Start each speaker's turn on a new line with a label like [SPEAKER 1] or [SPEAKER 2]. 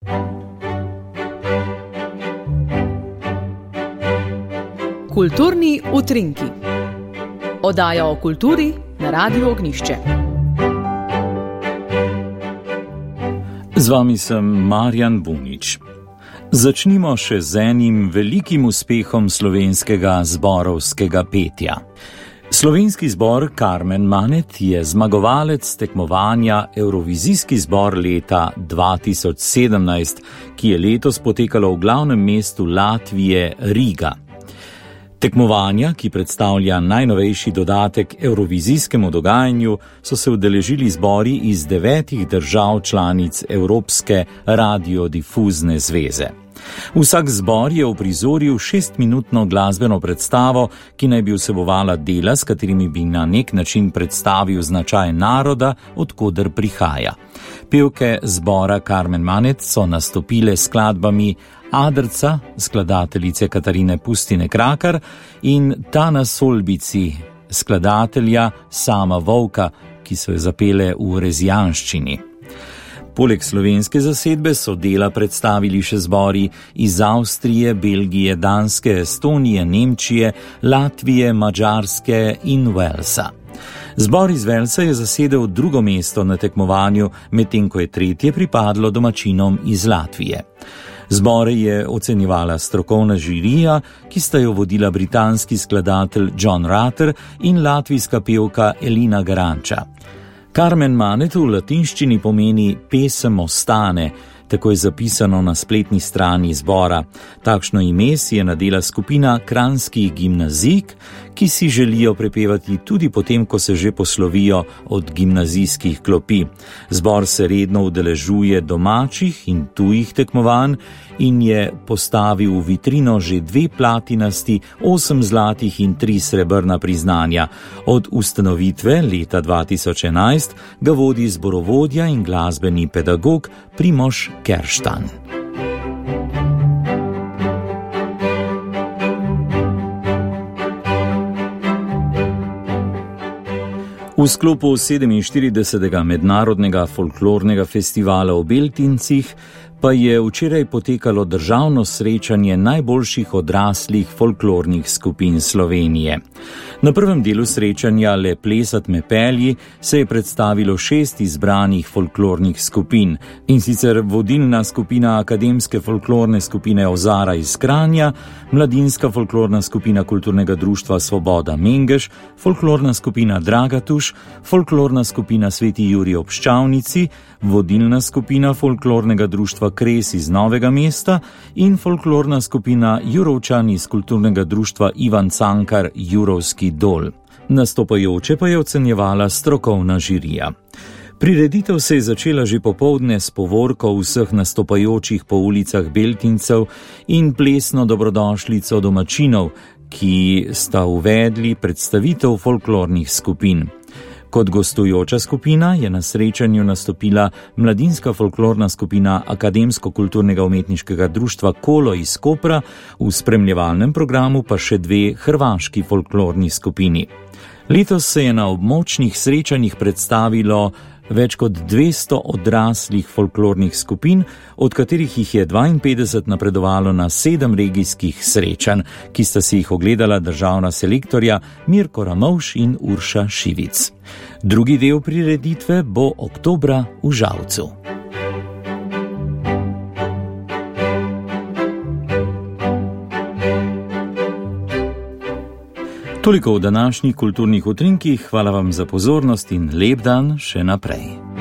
[SPEAKER 1] Kulturni utrinki. Oddaja o kulturi na Radiu Ognjišče.
[SPEAKER 2] Z vami sem Marjan Bunič. Začnimo še z enim velikim uspehom slovenskega zborovskega petja. Slovenski zbor Karmen Manet je zmagovalec tekmovanja Evrovizijski zbor leta 2017, ki je letos potekalo v glavnem mestu Latvije Riga. Tekmovanja, ki predstavlja najnovejši dodatek evrovizijskemu dogajanju, so se udeležili zbori iz 9 držav članic Evropske radiodifuzne zveze. Vsak zbor je uprizoril 6-minutno glasbeno predstavo, ki naj bi vsebovala dela, s katerimi bi na nek način predstavil značaj naroda, od koder prihaja. Pevke zbora Karmen Manet so nastopile s skladbami Adrca, skladateljice Katarine Pustine Krakar, in Ta na Solbici, skladatelja Sama Vovka, ki so jo zapele v rezijanščini. Poleg slovenske zasedbe so dela predstavili še zbori iz Avstrije, Belgije, Danske, Estonije, Nemčije, Latvije, Madžarske in Walesa. Zbor iz Walesa je zasedel 2. mesto na tekmovanju, medtem ko je 3. pripadlo domačinom iz Latvije. Zbore je ocenjevala strokovna žirija, ki sta jo vodila britanski skladatelj John Rutter in latvijska pevka Elina Garanča. Karmen Manet v latinščini pomeni pesem ostane, tako je zapisano na spletni strani zbora. Takšno ime si je nadela skupina kranjskih gimnazijk, ki si želijo prepevati tudi potem, ko se že poslovijo od gimnazijskih klopi. Zbor se redno udeležuje domačih in tujih tekmovanj in je postavil v vitrino že 2 platinasti, 8 zlatih in 3 srebrna priznanja. Od ustanovitve leta 2011 ga vodi zborovodja in glasbeni pedagog Primož Kerštan. V sklopu 47. mednarodnega folklornega festivala v Beltincih pa je včeraj potekalo državno srečanje najboljših odraslih folklornih skupin Slovenije. Na prvem delu srečanja Le plesat me pelji se je predstavilo 6 izbranih folklornih skupin, in sicer vodilna skupina Akademske folklorne skupine Ozara iz Kranja, mladinska folklorna skupina Kulturnega društva Svoboda Mengeš, folklorna skupina Dragatuš, folklorna skupina Sveti Jurij ob Ščavnici, vodilna skupina folklornega društva Kres iz Novega mesta in folklorna skupina Jurovčan iz Kulturnega društva Ivan Cankar Jurovski dol. Nastopajoče pa je ocenjevala strokovna žirija. Prireditev se je začela že popoldne s povorko vseh nastopajočih po ulicah Beltincev in plesno dobrodošlico domačinov, ki sta uvedli predstavitev folklornih skupin. Kot gostujoča skupina je na srečanju nastopila mladinska folklorna skupina Akademsko-kulturnega umetniškega društva Kolo iz Kopra, v spremljevalnem programu pa še 2 hrvaški folklorni skupini. Letos se je na območnih srečanjih predstavilo več kot 200 odraslih folklornih skupin, od katerih jih je 52 napredovalo na 7 regijskih srečanj, ki sta si jih ogledala državna selektorja Mirko Ramovš in Urša Šivic. Drugi del prireditve bo oktobra v Žalcu. Toliko v današnjih kulturnih utrinkih, hvala vam za pozornost in lep dan še naprej.